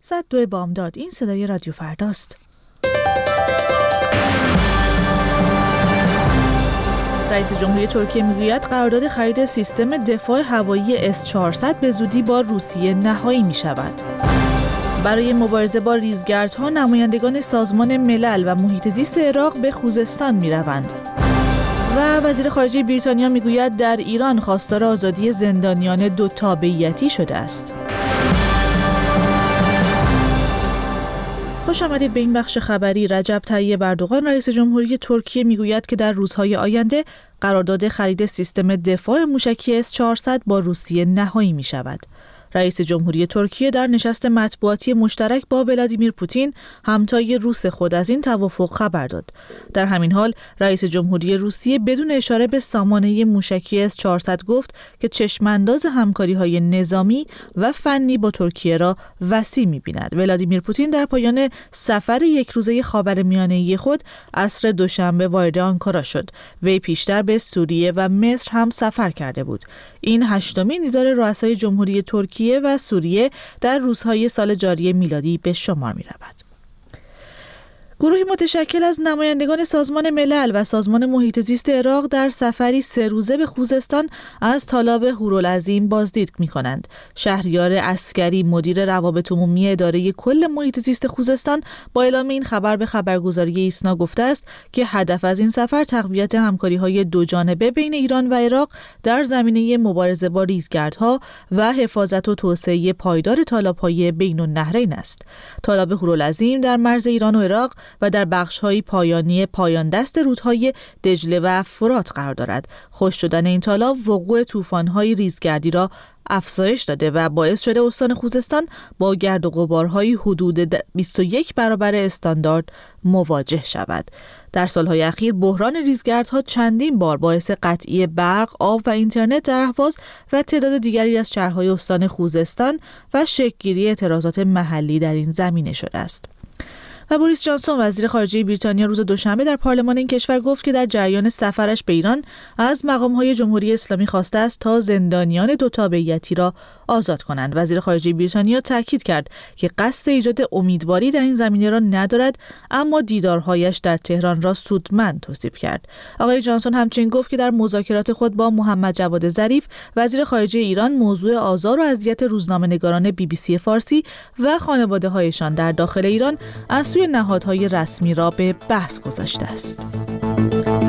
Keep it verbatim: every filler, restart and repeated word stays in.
صد و دو بامداد. این صدای رادیو فرداست. رئیس جمهوری ترکیه میگوید قرارداد خرید سیستم دفاع هوایی اس چهارصد به زودی با روسیه نهایی می شود. برای مبارزه با ریزگردها نمایندگان سازمان ملل و محیط زیست عراق به خوزستان می روند. و وزیر خارجه بریتانیا میگوید در ایران خواستار آزادی زندانیان دو تابعیتی شده است. خوش آمدید به این بخش خبری. رجب طیب اردوغان رئیس جمهوری ترکیه میگوید که در روزهای آینده قرارداد خرید سیستم دفاع موشکی اس چهارصد با روسیه نهایی می شود. رئیس جمهوری ترکیه در نشست مطبوعاتی مشترک با ولادیمیر پوتین همتای روس خود از این توافق خبر داد. در همین حال رئیس جمهوری روسیه بدون اشاره به سامانه موشکی اس چهارصد گفت که چشمانداز همکاری‌های نظامی و فنی با ترکیه را وسیع می‌بیند. ولادیمیر پوتین در پایان سفر یک روزه خاورمیانه‌ای خود عصر دوشنبه وارد آنکارا شد. وی پیشتر به سوریه و مصر هم سفر کرده بود. این هشتمین دیدار رؤسای جمهوری ترکیه و سوریه در روزهای سال جاری میلادی به شمار می رود. گروهی متشکل از نمایندگان سازمان ملل و سازمان محیط زیست عراق در سفری سه روزه به خوزستان از تالاب هورالعظیم بازدید می‌کنند. شهریار عسکری مدیر روابط عمومی اداره کل محیط زیست خوزستان با اعلام این خبر به خبرگزاری ایسنا گفته است که هدف از این سفر تقویت همکاری‌های دوجانبه بین ایران و عراق در زمینه مبارزه با ریزگردها و حفاظت و توسعه پایدار تالاب‌های بین‌النهرین است. تالاب هورالعظیم در مرز ایران و عراق و در بخش‌های پایانی پایان دست رودهای دجله و فرات قرار دارد. خشک شدن این تالاب وقوع طوفان‌های ریزگردی را افزایش داده و باعث شده استان خوزستان با گرد و غبارهای حدود بیست و یک برابر استاندارد مواجه شود. در سالهای اخیر بحران ریزگردها چندین بار باعث قطعی برق، آب و اینترنت در اهواز و تعداد دیگری از شهرهای استان خوزستان و شکل‌گیری اعتراضات محلی در این زمینه شده است. و بوریس جانسون وزیر خارجه بریتانیا روز دوشنبه در پارلمان این کشور گفت که در جریان سفرش به ایران از مقام‌های جمهوری اسلامی خواسته است تا زندانیان دو تابعیتی را آزاد کنند. وزیر خارجه بریتانیا تاکید کرد که قصد ایجاد امیدواری در این زمینه را ندارد، اما دیدارهایش در تهران را سودمند توصیف کرد. آقای جانسون همچنین گفت که در مذاکرات خود با محمد جواد ظریف وزیر خارجه ایران موضوع آزار و اذیت روزنامه‌نگاران بی بی سی فارسی و خانواده‌هایشان در داخل ایران از سوی نهادهای رسمی را به بحث گذاشته است.